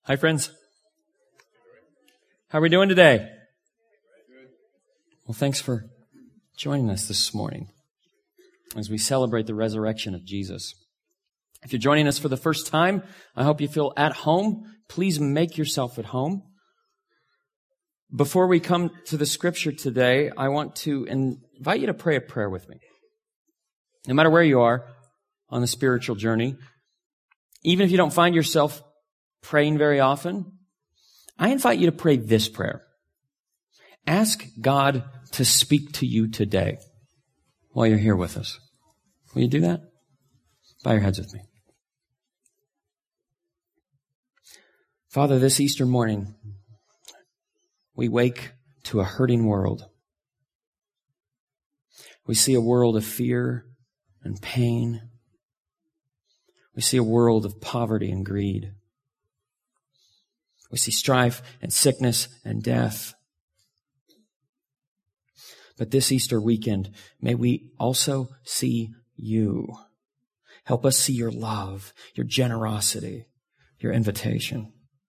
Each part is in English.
Hi, friends. How are we doing today? Well, thanks for joining us this morning as we celebrate the resurrection of Jesus. If you're joining us for the first time, I hope you feel at home. Please make yourself at home. Before we come to the scripture today, I want to invite you to pray a prayer with me. No matter where you are on the spiritual journey, even if you don't find yourself praying very often, I invite you to pray this prayer. Ask God to speak to you today while you're here with us. Will you do that? Bow your heads with me. Father, this Easter morning, we wake to a hurting world. We see a world of fear and pain. We see a world of poverty and greed. We see strife and sickness and death. But this Easter weekend, may we also see you. Help us see your love, your generosity, your invitation.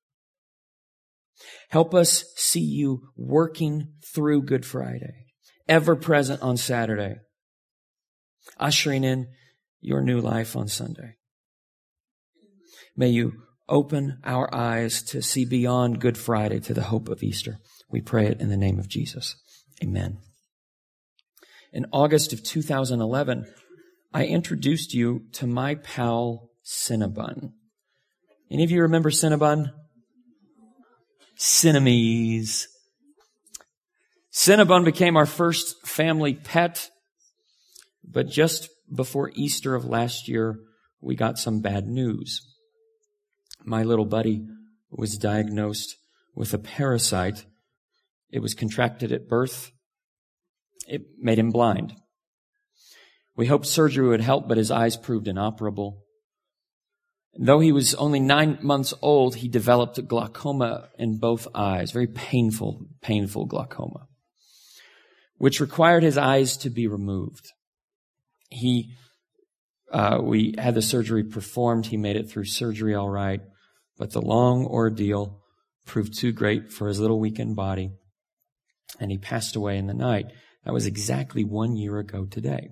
Help us see you working through Good Friday, ever present on Saturday, ushering in your new life on Sunday. May you open our eyes to see beyond Good Friday to the hope of Easter. We pray it in the name of Jesus. Amen. In August of 2011, I introduced you to my pal, Cinnabon. Any of you remember Cinnabon? Cinnamese. Cinnabon became our first family pet, but just before Easter of last year, we got some bad news. My little buddy was diagnosed with a parasite. It was contracted at birth. It made him blind. We hoped surgery would help, but his eyes proved inoperable. Though he was only 9 months old, he developed glaucoma in both eyes, very painful glaucoma, which required his eyes to be removed. We had the surgery performed. He made it through surgery all right, but the long ordeal proved too great for his little weakened body, and he passed away in the night. That was exactly 1 year ago today.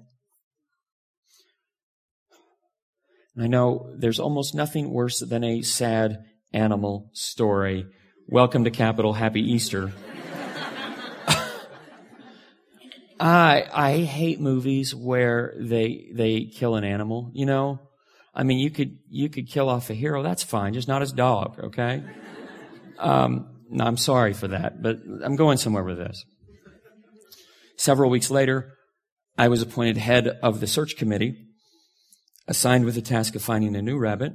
And I know there's almost nothing worse than a sad animal story. Welcome to Capitol. Happy Easter. I hate movies where they kill an animal, you know? I mean, you could kill off a hero. That's fine. Just not his dog, okay? No, I'm sorry for that, but I'm going somewhere with this. Several weeks later, I was appointed head of the search committee, assigned with the task of finding a new rabbit.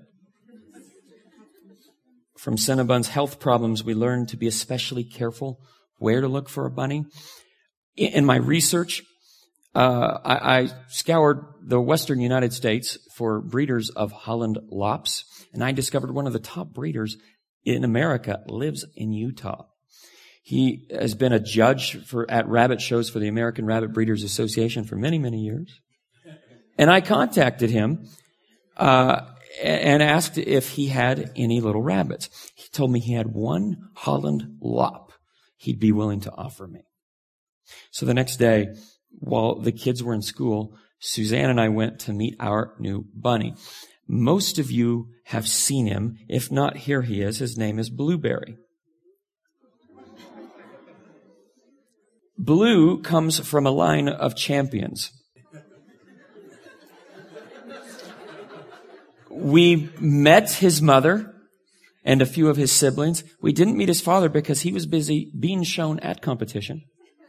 From Cinnabon's health problems, we learned to be especially careful where to look for a bunny. In my research, I scoured the western United States for breeders of Holland Lops, and I discovered one of the top breeders in America lives in Utah. He has been a judge at rabbit shows for the American Rabbit Breeders Association for many, many years. And I contacted him and asked if he had any little rabbits. He told me he had one Holland Lop he'd be willing to offer me. So the next day, while the kids were in school, Suzanne and I went to meet our new bunny. Most of you have seen him. If not, here he is. His name is Blueberry. Blue comes from a line of champions. We met his mother and a few of his siblings. We didn't meet his father because he was busy being shown at competition.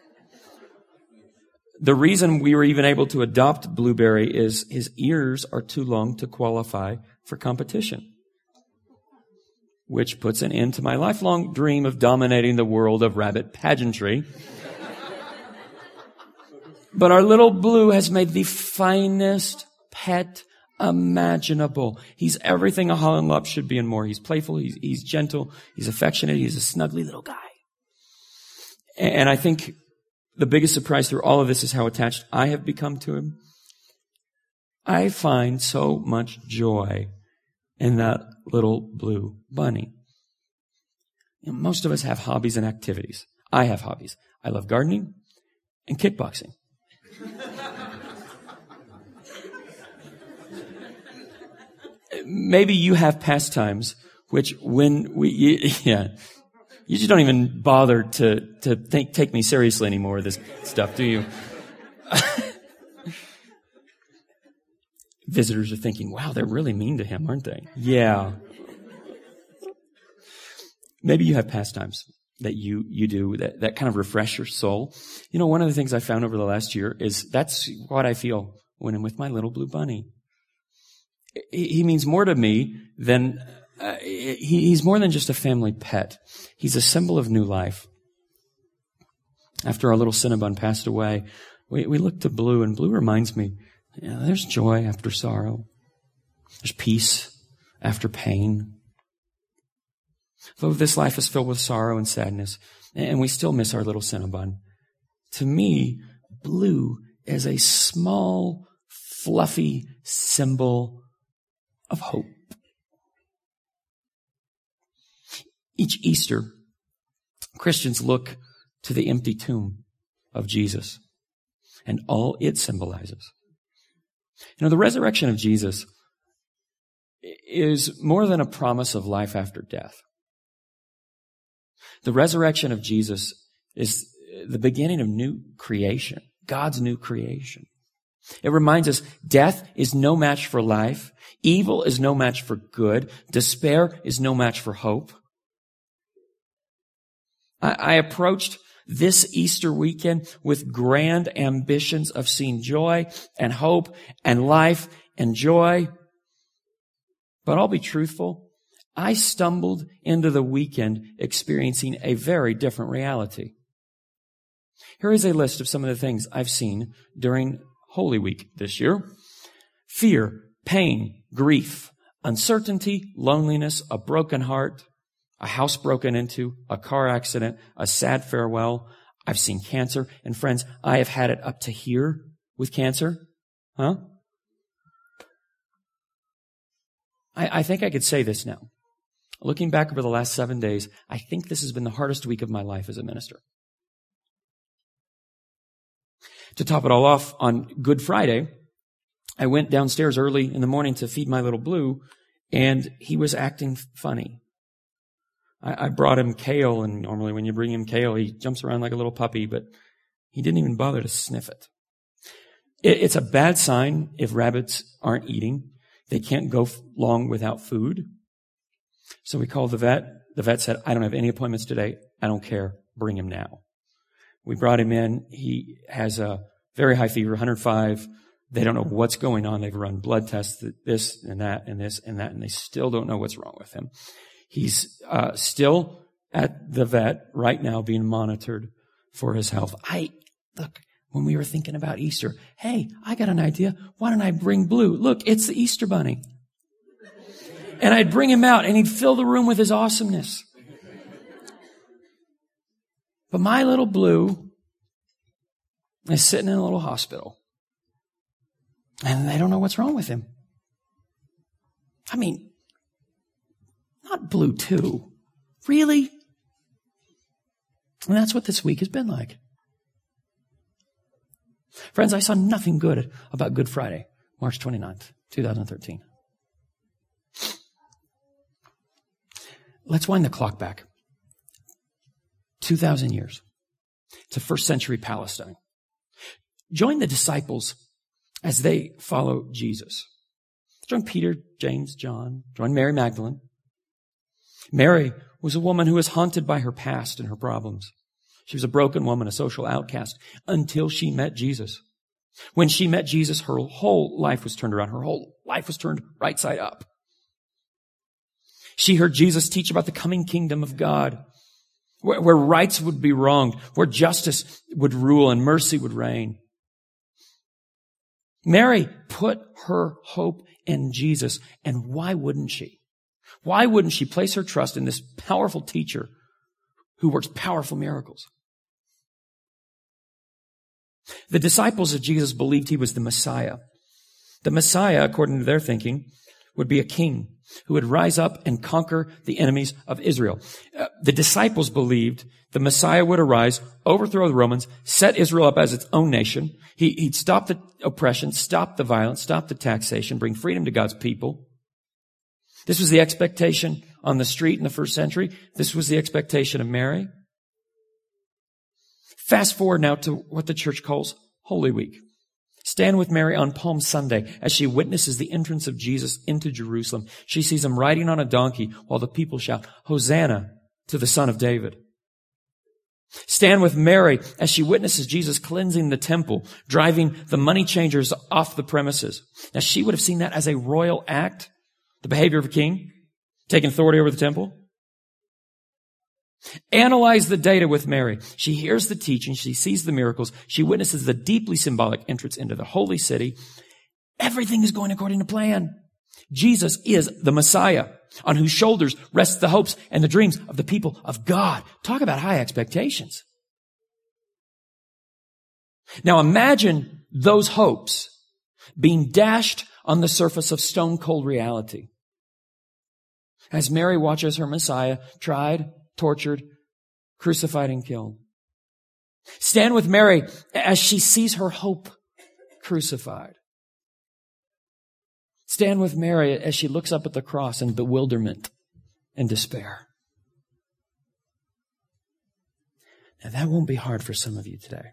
The reason we were even able to adopt Blueberry is his ears are too long to qualify for competition, which puts an end to my lifelong dream of dominating the world of rabbit pageantry. But our little Blue has made the finest pet imaginable. He's everything a Holland Lop should be and more. He's playful, he's gentle, he's affectionate, he's a snuggly little guy. And I think the biggest surprise through all of this is how attached I have become to him. I find so much joy in that little blue bunny. Most of us have hobbies and activities. I have hobbies. I love gardening and kickboxing. Maybe you have pastimes which you just don't even bother to take me seriously anymore with this stuff, do you? Visitors are thinking, wow, they're really mean to him, aren't they? Yeah. Maybe you have pastimes that you do that kind of refresh your soul. One of the things I found over the last year is that's what I feel when I'm with my little blue bunny. He means more to me than, he's more than just a family pet. He's a symbol of new life. After our little Cinnabon passed away, we looked to Blue, and Blue reminds me, there's joy after sorrow. There's peace after pain. Though this life is filled with sorrow and sadness, and we still miss our little Cinnabon, to me, Blue is a small, fluffy symbol of hope. Each Easter, Christians look to the empty tomb of Jesus and all it symbolizes. The resurrection of Jesus is more than a promise of life after death. The resurrection of Jesus is the beginning of new creation, God's new creation. It reminds us death is no match for life. Evil is no match for good. Despair is no match for hope. I approached this Easter weekend with grand ambitions of seeing joy and hope and life and joy. But I'll be truthful. I stumbled into the weekend experiencing a very different reality. Here is a list of some of the things I've seen during Holy Week this year. Fear, pain, grief, uncertainty, loneliness, a broken heart, a house broken into, a car accident, a sad farewell. I've seen cancer. And friends, I have had it up to here with cancer. I think I could say this now. Looking back over the last 7 days, I think this has been the hardest week of my life as a minister. To top it all off, on Good Friday, I went downstairs early in the morning to feed my little Blue, and he was acting funny. I brought him kale, and normally when you bring him kale, he jumps around like a little puppy, but he didn't even bother to sniff it. It's a bad sign if rabbits aren't eating. They can't go long without food. So we called the vet. The vet said, I don't have any appointments today. I don't care. Bring him now. We brought him in. He has a very high fever, 105. They don't know what's going on. They've run blood tests, this and that and this and that, and they still don't know what's wrong with him. He's still at the vet right now being monitored for his health. Look, when we were thinking about Easter, hey, I got an idea. Why don't I bring Blue? Look, it's the Easter Bunny. And I'd bring him out and he'd fill the room with his awesomeness. But my little Blue is sitting in a little hospital. And they don't know what's wrong with him. I mean, not Blue too. Really? And that's what this week has been like. Friends, I saw nothing good about Good Friday, March 29th, 2013. Let's wind the clock back 2,000 years to first century Palestine. Join the disciples as they follow Jesus. Join Peter, James, John. Join Mary Magdalene. Mary was a woman who was haunted by her past and her problems. She was a broken woman, a social outcast, until she met Jesus. When she met Jesus, her whole life was turned around. Her whole life was turned right side up. She heard Jesus teach about the coming kingdom of God, where rights would be wronged, where justice would rule and mercy would reign. Mary put her hope in Jesus, and why wouldn't she? Why wouldn't she place her trust in this powerful teacher who works powerful miracles? The disciples of Jesus believed he was the Messiah. The Messiah, according to their thinking, would be a king who would rise up and conquer the enemies of Israel. The disciples believed the Messiah would arise, overthrow the Romans, set Israel up as its own nation. He'd stop the oppression, stop the violence, stop the taxation, bring freedom to God's people. This was the expectation on the street in the first century. This was the expectation of Mary. Fast forward now to what the church calls Holy Week. Stand with Mary on Palm Sunday as she witnesses the entrance of Jesus into Jerusalem. She sees him riding on a donkey while the people shout, Hosanna to the Son of David. Stand with Mary as she witnesses Jesus cleansing the temple, driving the money changers off the premises. Now, she would have seen that as a royal act, the behavior of a king, taking authority over the temple. Analyze the data with Mary. She hears the teaching. She sees the miracles. She witnesses the deeply symbolic entrance into the holy city. Everything is going according to plan. Jesus is the Messiah on whose shoulders rests the hopes and the dreams of the people of God. Talk about high expectations. Now imagine those hopes being dashed on the surface of stone-cold reality. As Mary watches her Messiah tried, tortured, crucified, and killed. Stand with Mary as she sees her hope crucified. Stand with Mary as she looks up at the cross in bewilderment and despair. Now that won't be hard for some of you today.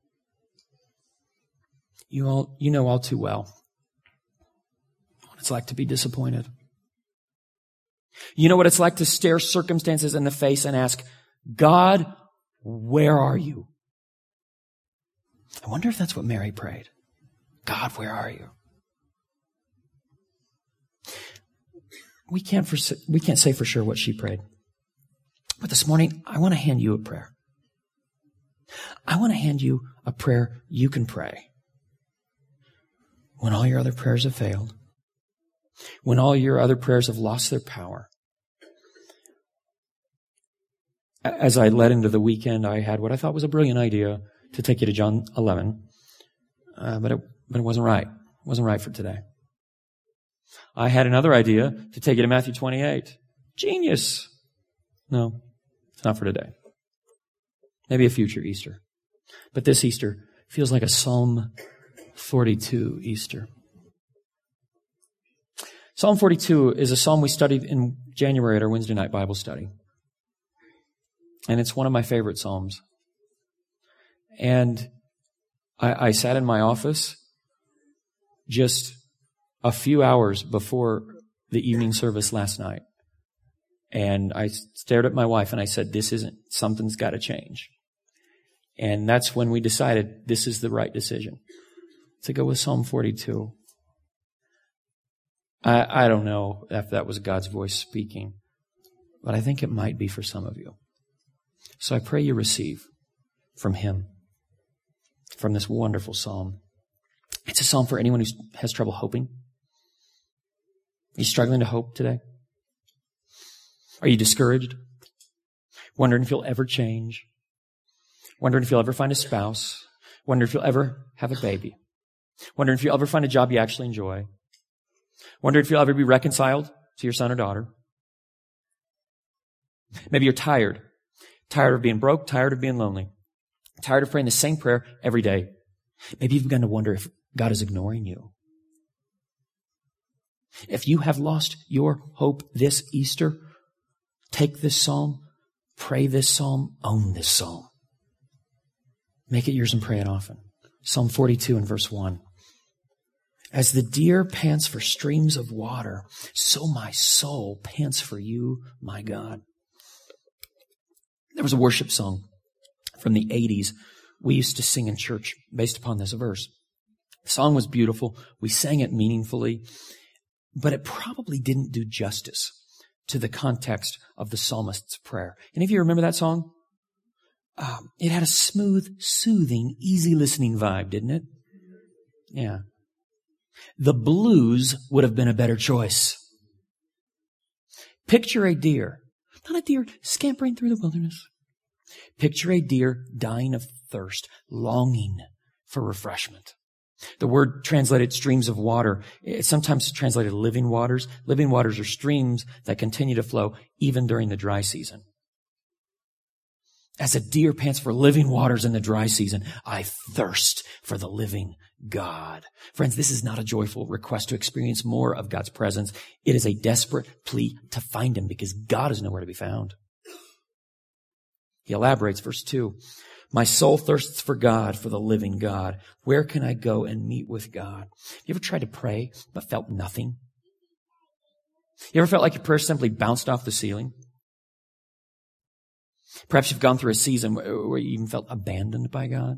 You know all too well what it's like to be disappointed. You know what it's like to stare circumstances in the face and ask, God, where are you? I wonder if that's what Mary prayed. God, where are you? We can't say for sure what she prayed. But this morning, I want to hand you a prayer. I want to hand you a prayer you can pray when all your other prayers have failed, when all your other prayers have lost their power. As I led into the weekend, I had what I thought was a brilliant idea to take you to John 11, but it wasn't right. It wasn't right for today. I had another idea to take you to Matthew 28. Genius. No, it's not for today. Maybe a future Easter. But this Easter feels like a Psalm 42 Easter. Psalm 42 is a psalm we studied in January at our Wednesday night Bible study. And it's one of my favorite psalms. And I sat in my office just a few hours before the evening service last night. And I stared at my wife and I said, something's got to change. And that's when we decided this is the right decision to go with Psalm 42. I don't know if that was God's voice speaking, but I think it might be for some of you. So I pray you receive from Him, from this wonderful psalm. It's a psalm for anyone who has trouble hoping. Are you struggling to hope today? Are you discouraged? Wondering if you'll ever change? Wondering if you'll ever find a spouse? Wondering if you'll ever have a baby? Wondering if you'll ever find a job you actually enjoy? Wondering if you'll ever be reconciled to your son or daughter? Maybe you're tired. Tired of being broke, tired of being lonely. Tired of praying the same prayer every day. Maybe you've begun to wonder if God is ignoring you. If you have lost your hope this Easter, take this psalm, pray this psalm, own this psalm. Make it yours and pray it often. Psalm 42 and verse 1. As the deer pants for streams of water, so my soul pants for you, my God. There was a worship song from the 80s we used to sing in church based upon this verse. The song was beautiful. We sang it meaningfully, but it probably didn't do justice to the context of the psalmist's prayer. Any of you remember that song? It had a smooth, soothing, easy listening vibe, didn't it? Yeah. The blues would have been a better choice. Picture a deer, not a deer scampering through the wilderness. Picture a deer dying of thirst, longing for refreshment. The word translated streams of water, it's sometimes translated living waters. Living waters are streams that continue to flow even during the dry season. As a deer pants for living waters in the dry season, I thirst for the living God. Friends, this is not a joyful request to experience more of God's presence. It is a desperate plea to find Him because God is nowhere to be found. He elaborates, verse 2, my soul thirsts for God, for the living God. Where can I go and meet with God? You ever tried to pray but felt nothing? You ever felt like your prayer simply bounced off the ceiling? Perhaps you've gone through a season where you even felt abandoned by God.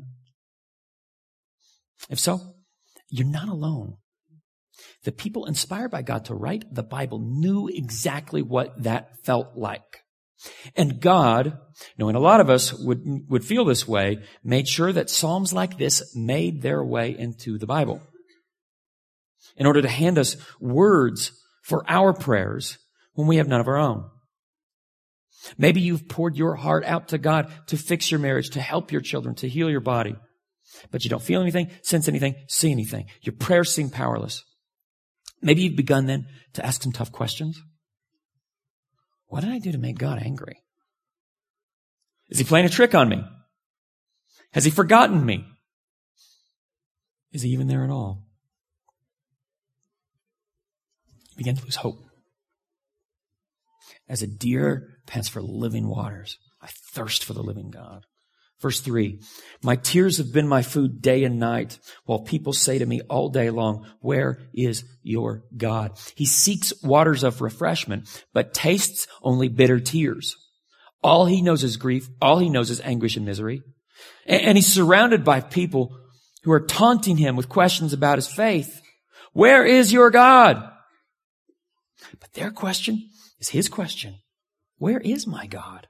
If so, you're not alone. The people inspired by God to write the Bible knew exactly what that felt like. And God, knowing a lot of us would feel this way, made sure that Psalms like this made their way into the Bible in order to hand us words for our prayers when we have none of our own. Maybe you've poured your heart out to God to fix your marriage, to help your children, to heal your body, but you don't feel anything, sense anything, see anything. Your prayers seem powerless. Maybe you've begun then to ask some tough questions. What did I do to make God angry? Is He playing a trick on me? Has He forgotten me? Is He even there at all? You begin to lose hope. As a deer pants for living waters, I thirst for the living God. Verse 3, my tears have been my food day and night, while people say to me all day long, where is your God? He seeks waters of refreshment, but tastes only bitter tears. All he knows is grief. All he knows is anguish and misery. And he's surrounded by people who are taunting him with questions about his faith. Where is your God? But their question is his question. Where is my God?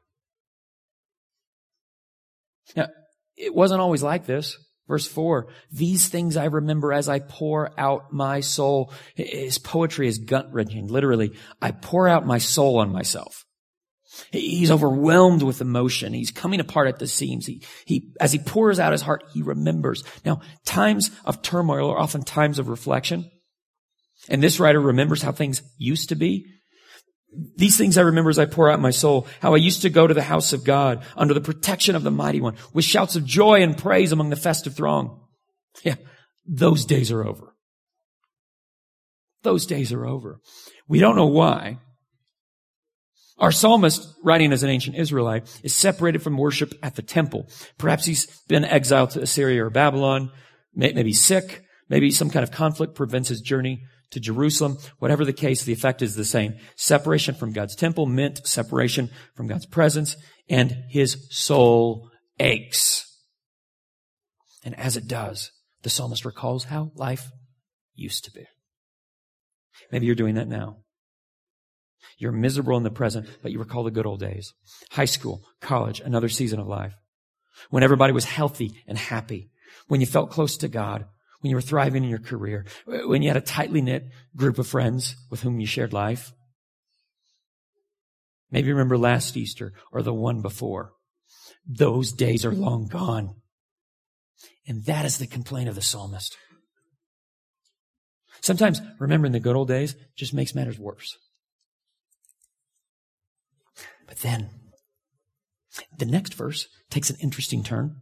Now, it wasn't always like this. Verse 4, these things I remember as I pour out my soul. His poetry is gut-wrenching. Literally, I pour out my soul on myself. He's overwhelmed with emotion. He's coming apart at the seams. As he pours out his heart, he remembers. Now, times of turmoil are often times of reflection. And this writer remembers how things used to be. These things I remember as I pour out my soul, how I used to go to the house of God under the protection of the Mighty One with shouts of joy and praise among the festive throng. Yeah, those days are over. Those days are over. We don't know why. Our psalmist, writing as an ancient Israelite, is separated from worship at the temple. Perhaps he's been exiled to Assyria or Babylon, maybe sick, maybe some kind of conflict prevents his journey to Jerusalem. Whatever the case, the effect is the same. Separation from God's temple meant separation from God's presence, and his soul aches. And as it does, the psalmist recalls how life used to be. Maybe you're doing that now. You're miserable in the present, but you recall the good old days. High school, college, another season of life. When everybody was healthy and happy. When you felt close to God. When you were thriving in your career, when you had a tightly knit group of friends with whom you shared life. Maybe you remember last Easter or the one before. Those days are long gone. And that is the complaint of the psalmist. Sometimes remembering the good old days just makes matters worse. But then, the next verse takes an interesting turn.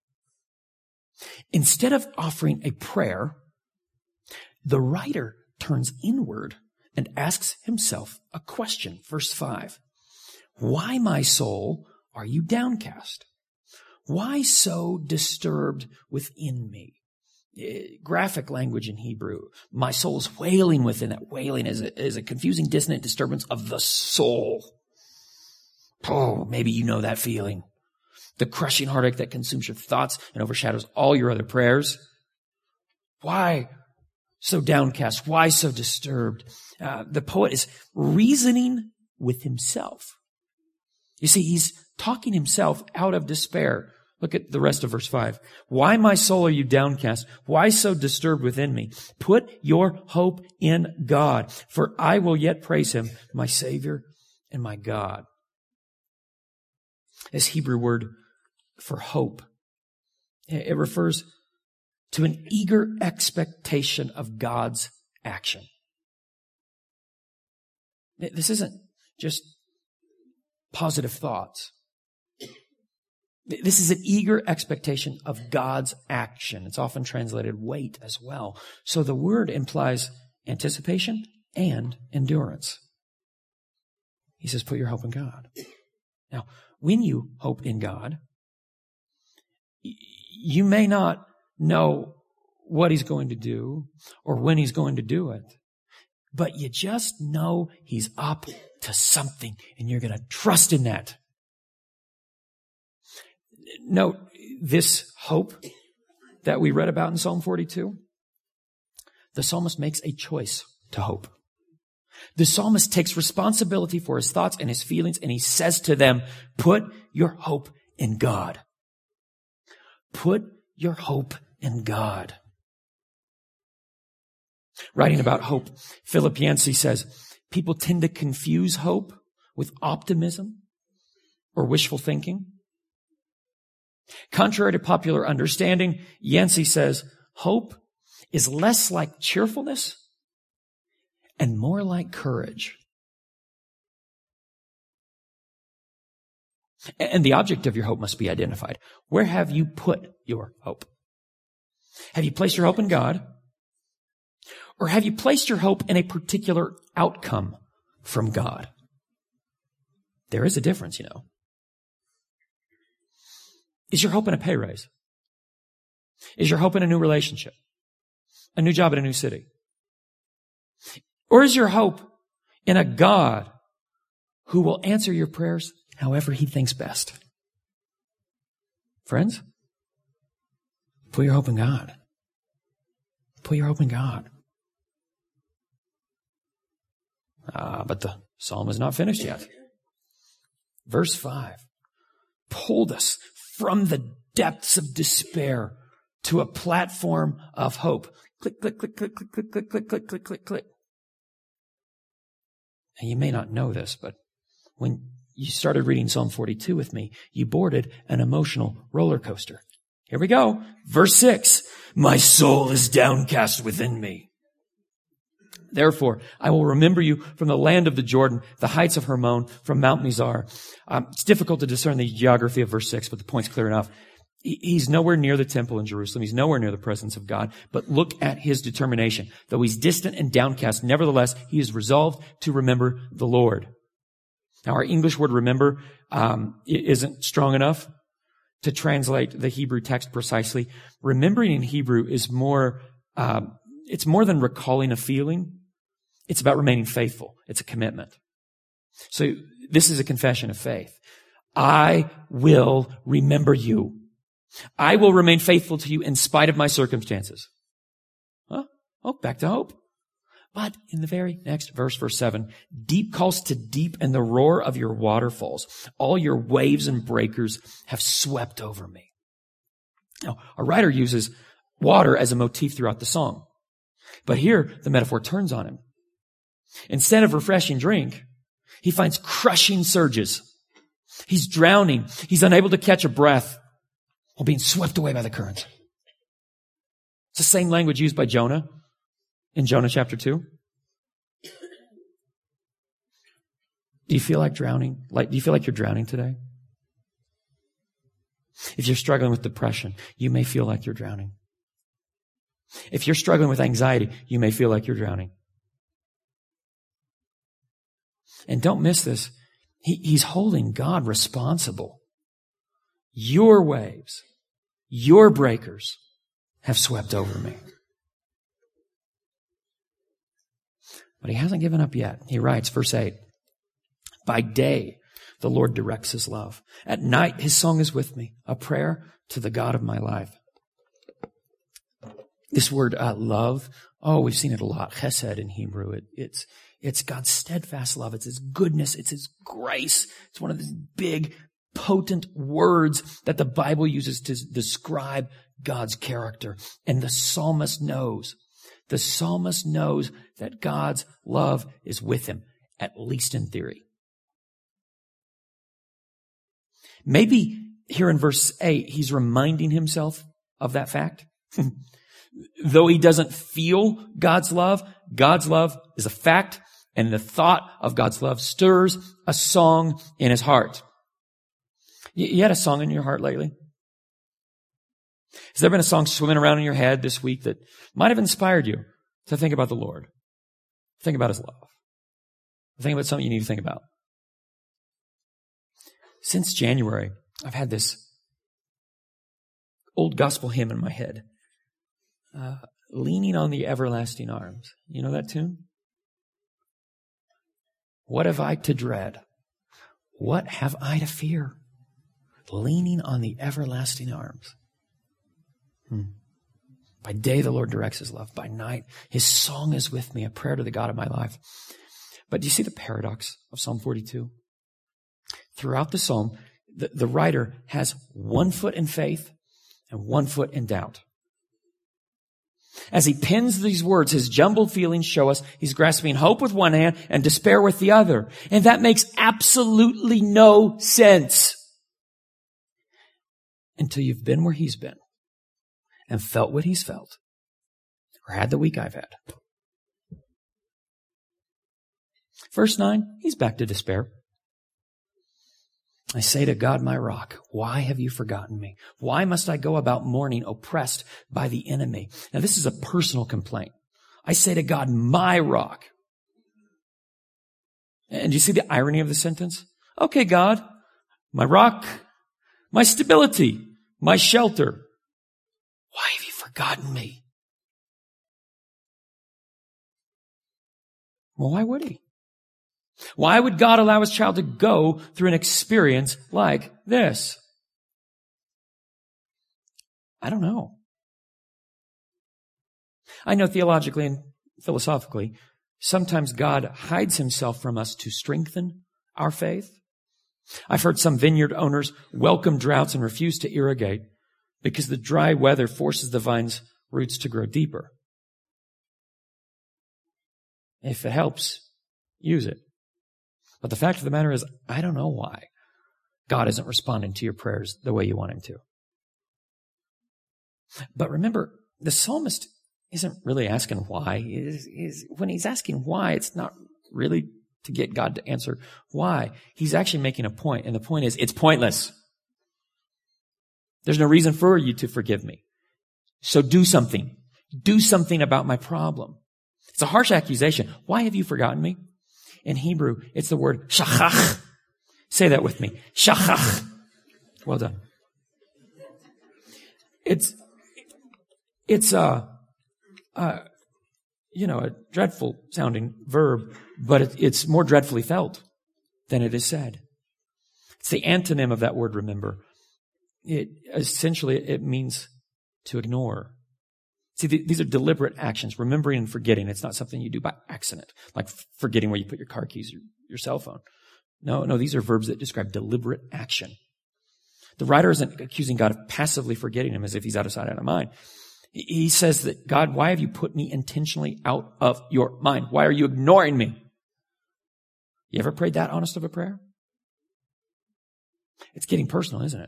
Instead of offering a prayer, the writer turns inward and asks himself a question. Verse 5, why, my soul, are you downcast? Why so disturbed within me? Graphic language in Hebrew. My soul is wailing within. That wailing is a confusing, dissonant disturbance of the soul. Oh, maybe you know that feeling. The crushing heartache that consumes your thoughts and overshadows all your other prayers. Why so downcast? Why so disturbed? The poet is reasoning with himself. You see, he's talking himself out of despair. Look at the rest of verse 5. Why, my soul, are you downcast? Why so disturbed within me? Put your hope in God, for I will yet praise him, my Savior and my God. This Hebrew word for hope, it refers to an eager expectation of God's action. This isn't just positive thoughts. This is an eager expectation of God's action. It's often translated wait as well. So the word implies anticipation and endurance. He says, put your hope in God. Now, when you hope in God, you may not know what He's going to do or when He's going to do it, but you just know He's up to something and you're going to trust in that. Note this hope that we read about in Psalm 42. The psalmist makes a choice to hope. The psalmist takes responsibility for his thoughts and his feelings, and he says to them, put your hope in God. Put your hope in God. Writing about hope, Philip Yancey says, people tend to confuse hope with optimism or wishful thinking. Contrary to popular understanding, Yancey says, hope is less like cheerfulness and more like courage. And the object of your hope must be identified. Where have you put your hope? Have you placed your hope in God? Or have you placed your hope in a particular outcome from God? There is a difference, you know. Is your hope in a pay raise? Is your hope in a new relationship? A new job in a new city? Or is your hope in a God who will answer your prayers however He thinks best? Friends, put your hope in God. Put your hope in God. But the psalm is not finished yet. Verse 5 pulled us from the depths of despair to a platform of hope. Click, click, click, click, click, click, click, click, click, click, click, click. And you may not know this, but when you started reading Psalm 42 with me, you boarded an emotional roller coaster. Here we go. Verse 6. My soul is downcast within me. Therefore, I will remember you from the land of the Jordan, the heights of Hermon, from Mount Mizar. It's difficult to discern the geography of verse 6, but the point's clear enough. He's nowhere near the temple in Jerusalem. He's nowhere near the presence of God. But look at his determination. Though he's distant and downcast, nevertheless, he is resolved to remember the Lord. Now, our English word remember isn't strong enough to translate the Hebrew text precisely. Remembering in Hebrew is it's more than recalling a feeling. It's about remaining faithful. It's a commitment. So this is a confession of faith. I will remember you. I will remain faithful to you in spite of my circumstances. Huh? Oh, back to hope. But in the very next verse, verse 7, deep calls to deep and the roar of your waterfalls. All your waves and breakers have swept over me. Now, a writer uses water as a motif throughout the song. But here, the metaphor turns on him. Instead of refreshing drink, he finds crushing surges. He's drowning. He's unable to catch a breath while being swept away by the current. It's the same language used by Jonah in Jonah chapter 2. Do you feel like drowning? Do you feel like you're drowning today? If you're struggling with depression, you may feel like you're drowning. If you're struggling with anxiety, you may feel like you're drowning. And don't miss this. He's holding God responsible. Your waves, your breakers have swept over me. But he hasn't given up yet. He writes, verse 8, by day the Lord directs his love. At night his song is with me, a prayer to the God of my life. This word love, we've seen it a lot. Chesed in Hebrew. It's God's steadfast love. It's His goodness. It's His grace. It's one of these big, potent words that the Bible uses to describe God's character. And the psalmist knows that God's love is with him, at least in theory. Maybe here in verse 8, he's reminding himself of that fact. Though he doesn't feel God's love is a fact, and the thought of God's love stirs a song in his heart. You had a song in your heart lately? Has there been a song swimming around in your head this week that might have inspired you to think about the Lord? Think about his love. Think about something you need to think about. Since January, I've had this old gospel hymn in my head. Leaning on the everlasting arms. You know that tune? What have I to dread? What have I to fear? Leaning on the everlasting arms. By day, the Lord directs his love. By night, his song is with me, a prayer to the God of my life. But do you see the paradox of Psalm 42? Throughout the psalm, the writer has one foot in faith and one foot in doubt. As he pens these words, his jumbled feelings show us he's grasping hope with one hand and despair with the other. And that makes absolutely no sense until you've been where he's been and felt what he's felt or had the week I've had. Verse 9, he's back to despair. I say to God, my rock, why have you forgotten me? Why must I go about mourning, oppressed by the enemy? Now, this is a personal complaint. I say to God, my rock. And do you see the irony of the sentence? Okay, God, my rock, my stability, my shelter. Why have you forgotten me? Well, why would he? Why would God allow his child to go through an experience like this? I don't know. I know theologically and philosophically, sometimes God hides himself from us to strengthen our faith. I've heard some vineyard owners welcome droughts and refuse to irrigate because the dry weather forces the vine's roots to grow deeper. If it helps, use it. But the fact of the matter is, I don't know why God isn't responding to your prayers the way you want him to. But remember, the psalmist isn't really asking why. When he's asking why, it's not really to get God to answer why. He's actually making a point, and the point is, it's pointless. There's no reason for you to forgive me. So do something. Do something about my problem. It's a harsh accusation. Why have you forgotten me? In Hebrew, it's the word shachach. Say that with me. Shachach. Well done. It's a dreadful sounding verb, but it's more dreadfully felt than it is said. It's the antonym of that word, remember. It means to ignore. See, these are deliberate actions. Remembering and forgetting. It's not something you do by accident, like forgetting where you put your car keys or your cell phone. No, these are verbs that describe deliberate action. The writer isn't accusing God of passively forgetting him as if he's out of sight, out of mind. He says that, God, why have you put me intentionally out of your mind? Why are you ignoring me? You ever prayed that honest of a prayer? It's getting personal, isn't it?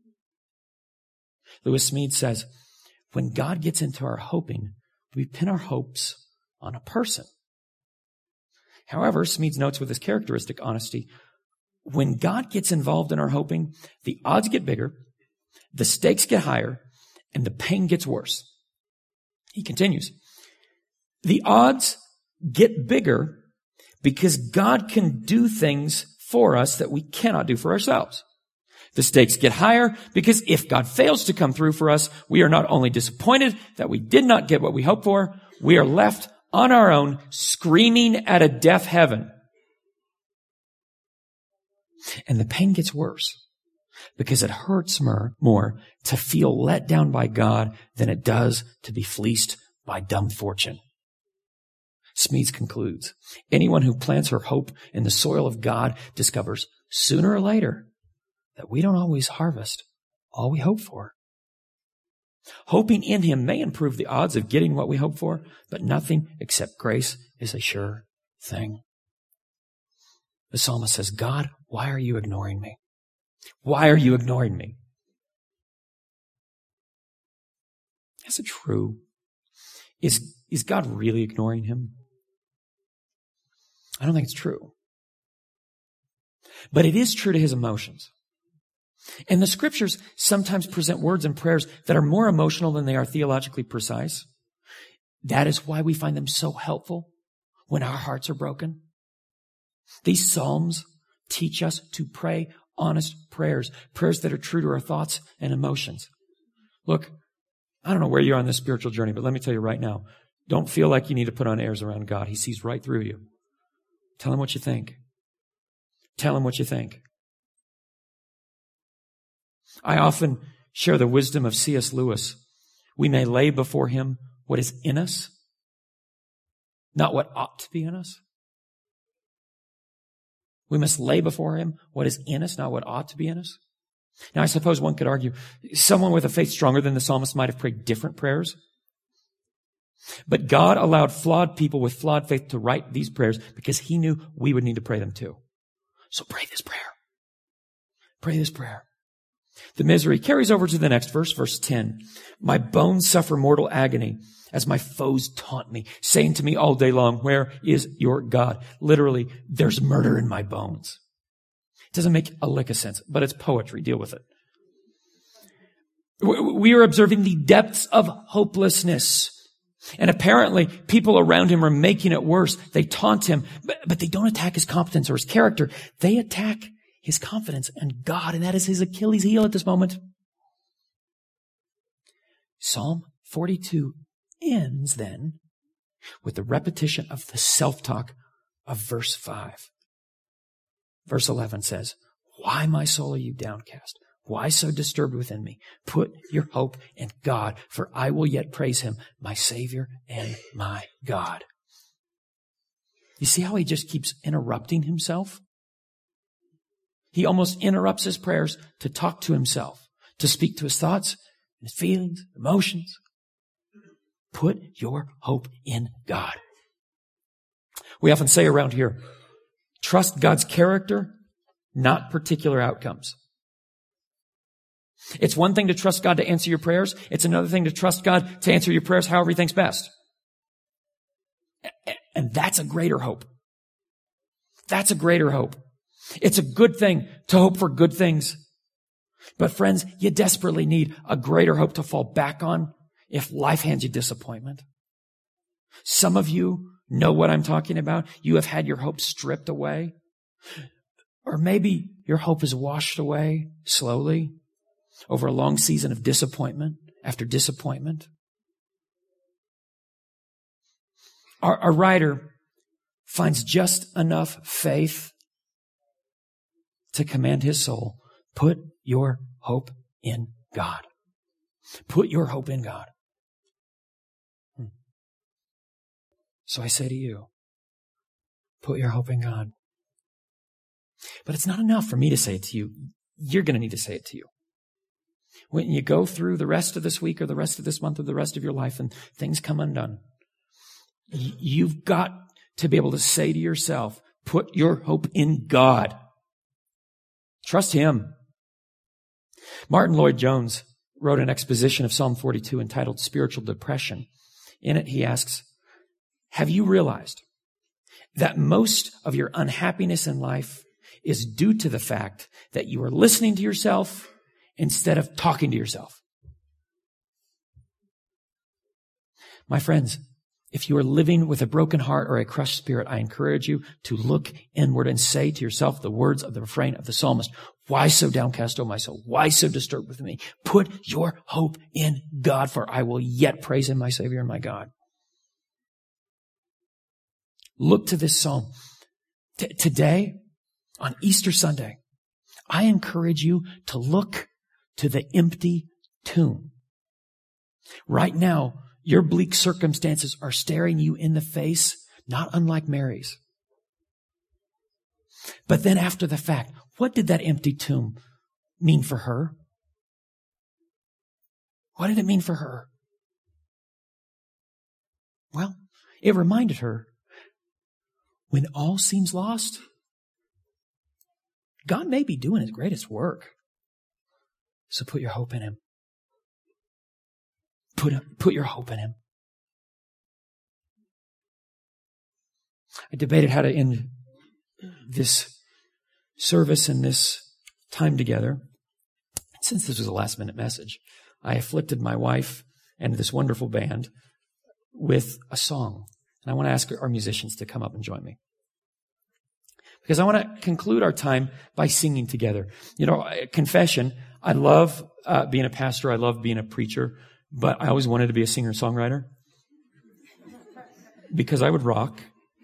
Lewis Smedes says, when God gets into our hoping, we pin our hopes on a person. However, Smedes notes with his characteristic honesty, when God gets involved in our hoping, the odds get bigger, the stakes get higher, and the pain gets worse. He continues, the odds get bigger because God can do things for us that we cannot do for ourselves. The stakes get higher because if God fails to come through for us, we are not only disappointed that we did not get what we hoped for, we are left on our own screaming at a deaf heaven. And the pain gets worse because it hurts more to feel let down by God than it does to be fleeced by dumb fortune. Smedes concludes, anyone who plants her hope in the soil of God discovers sooner or later that we don't always harvest all we hope for. Hoping in him may improve the odds of getting what we hope for, but nothing except grace is a sure thing. The psalmist says, God, why are you ignoring me? Why are you ignoring me? Is it true Is God really ignoring him? I don't think it's true. But it is true to his emotions. And the scriptures sometimes present words and prayers that are more emotional than they are theologically precise. That is why we find them so helpful when our hearts are broken. These Psalms teach us to pray honest prayers, prayers that are true to our thoughts and emotions. Look, I don't know where you are on this spiritual journey, but let me tell you right now, don't feel like you need to put on airs around God. He sees right through you. Tell him what you think. Tell him what you think. I often share the wisdom of C.S. Lewis. We may lay before him what is in us, not what ought to be in us. We must lay before him what is in us, not what ought to be in us. Now, I suppose one could argue someone with a faith stronger than the psalmist might have prayed different prayers. But God allowed flawed people with flawed faith to write these prayers because he knew we would need to pray them too. So pray this prayer. Pray this prayer. The misery carries over to the next verse, verse 10. My bones suffer mortal agony as my foes taunt me, saying to me all day long, where is your God? Literally, there's murder in my bones. It doesn't make a lick of sense, but it's poetry. Deal with it. We are observing the depths of hopelessness. And apparently, people around him are making it worse. They taunt him, but they don't attack his competence or his character. They attack his confidence in God, and that is his Achilles heel at this moment. Psalm 42 ends then with the repetition of the self-talk of verse 5. Verse 11 says, why, my soul, are you downcast? Why so disturbed within me? Put your hope in God, for I will yet praise him, my Savior and my God. You see how he just keeps interrupting himself? He almost interrupts his prayers to talk to himself, to speak to his thoughts, his feelings, emotions. Put your hope in God. We often say around here, trust God's character, not particular outcomes. It's one thing to trust God to answer your prayers. It's another thing to trust God to answer your prayers however he thinks best. And that's a greater hope. That's a greater hope. It's a good thing to hope for good things. But friends, you desperately need a greater hope to fall back on if life hands you disappointment. Some of you know what I'm talking about. You have had your hope stripped away. Or maybe your hope is washed away slowly over a long season of disappointment after disappointment. Our writer finds just enough faith to command his soul, put your hope in God. Put your hope in God. So I say to you, put your hope in God. But it's not enough for me to say it to you. You're going to need to say it to you. When you go through the rest of this week or the rest of this month or the rest of your life and things come undone, you've got to be able to say to yourself, put your hope in God. Trust him. Martin Lloyd-Jones wrote an exposition of Psalm 42 entitled Spiritual Depression. In it, he asks, have you realized that most of your unhappiness in life is due to the fact that you are listening to yourself instead of talking to yourself? My friends, if you are living with a broken heart or a crushed spirit, I encourage you to look inward and say to yourself the words of the refrain of the psalmist. Why so downcast, O my soul? Why so disturbed within me? Put your hope in God, for I will yet praise him, my Savior and my God. Look to this psalm. Today, on Easter Sunday, I encourage you to look to the empty tomb. Right now, your bleak circumstances are staring you in the face, not unlike Mary's. But then after the fact, what did that empty tomb mean for her? What did it mean for her? Well, it reminded her, when all seems lost, God may be doing his greatest work. So put your hope in him. Put your hope in him. I debated how to end this service and this time together. Since this was a last-minute message, I afflicted my wife and this wonderful band with a song. And I want to ask our musicians to come up and join me. Because I want to conclude our time by singing together. You know, confession, I love being a pastor. I love being a preacher. But I always wanted to be a singer-songwriter. Because I would rock.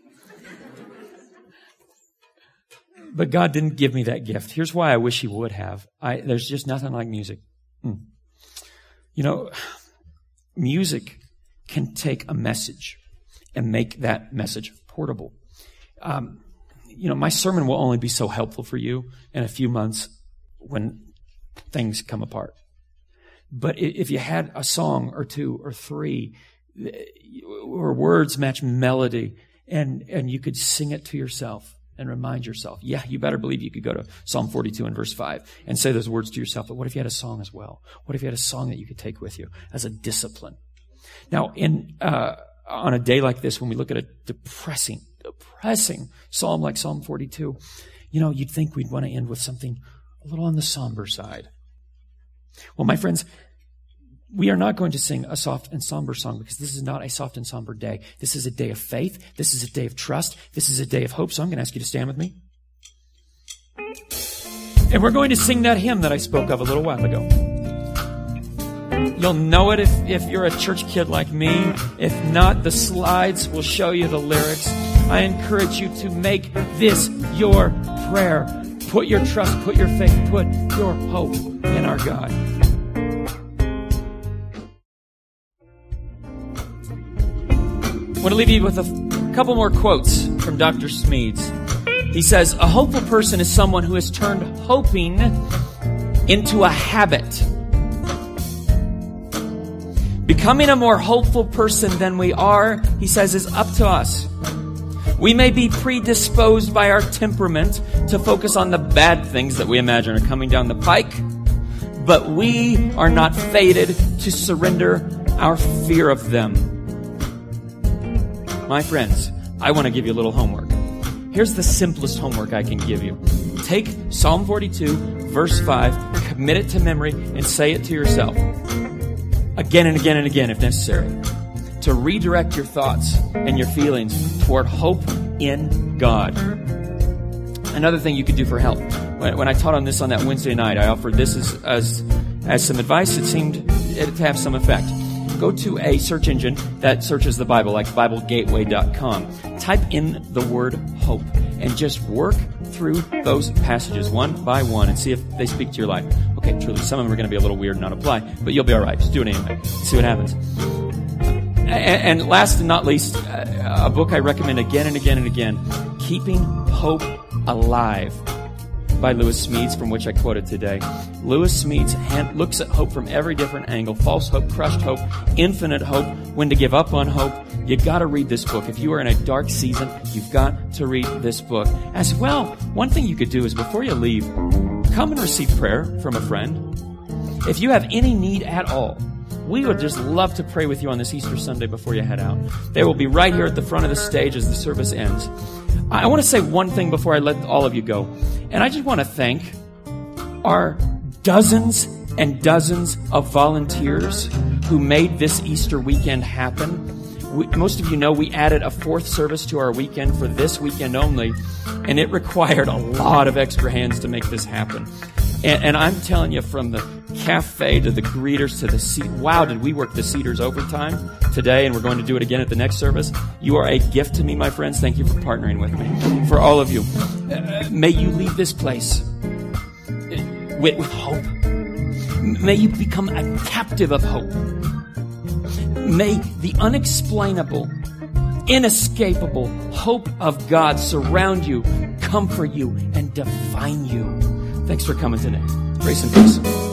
But God didn't give me that gift. Here's why I wish He would have. There's just nothing like music. You know, music can take a message and make that message portable. You know, my sermon will only be so helpful for you in a few months when things come apart. But if you had a song or two or three where words match melody and you could sing it to yourself and remind yourself, yeah, you better believe you could go to Psalm 42 and verse 5 and say those words to yourself. But what if you had a song as well? What if you had a song that you could take with you as a discipline? Now, on a day like this, when we look at a depressing psalm like Psalm 42, you know, you'd think we'd want to end with something a little on the somber side. Well, my friends, we are not going to sing a soft and somber song because this is not a soft and somber day. This is a day of faith. This is a day of trust. This is a day of hope. So I'm going to ask you to stand with me. And we're going to sing that hymn that I spoke of a little while ago. You'll know it if you're a church kid like me. If not, the slides will show you the lyrics. I encourage you to make this your prayer. Put your trust, put your faith, put your hope in our God. I want to leave you with a couple more quotes from Dr. Smedes. He says, a hopeful person is someone who has turned hoping into a habit. Becoming a more hopeful person than we are, he says, is up to us. We may be predisposed by our temperament to focus on the bad things that we imagine are coming down the pike, but we are not fated to surrender our fear of them. My friends, I want to give you a little homework. Here's the simplest homework I can give you. Take Psalm 42, verse 5, commit it to memory, and say it to yourself. Again and again and again, if necessary. To redirect your thoughts and your feelings toward hope in God. Another thing you could do for help. When I taught on this on that Wednesday night, I offered this as some advice. It seemed to have some effect. Go to a search engine that searches the Bible, like BibleGateway.com. Type in the word hope and just work through those passages one by one and see if they speak to your life. Okay, truly, some of them are going to be a little weird and not apply, but you'll be all right. Just do it anyway. See what happens. And last and not least, a book I recommend again and again and again, Keeping Hope Alive by Lewis Smedes, from which I quoted today. Lewis Smedes looks at hope from every different angle. False hope, crushed hope, infinite hope, when to give up on hope. You've got to read this book. If you are in a dark season, you've got to read this book. As well, one thing you could do is before you leave, come and receive prayer from a friend. If you have any need at all, we would just love to pray with you on this Easter Sunday before you head out. They will be right here at the front of the stage as the service ends. I want to say one thing before I let all of you go. And I just want to thank our dozens and dozens of volunteers who made this Easter weekend happen. Most of you know we added a fourth service to our weekend for this weekend only, and it required a lot of extra hands to make this happen. And I'm telling you, from the cafe to the greeters to the seat, wow, did we work the Cedars overtime today, and we're going to do it again at the next service. You are a gift to me, my friends. Thank you for partnering with me. For all of you, may you leave this place with hope. May you become a captive of hope. May the unexplainable, inescapable hope of God surround you, comfort you, and define you. Thanks for coming today. Grace and peace.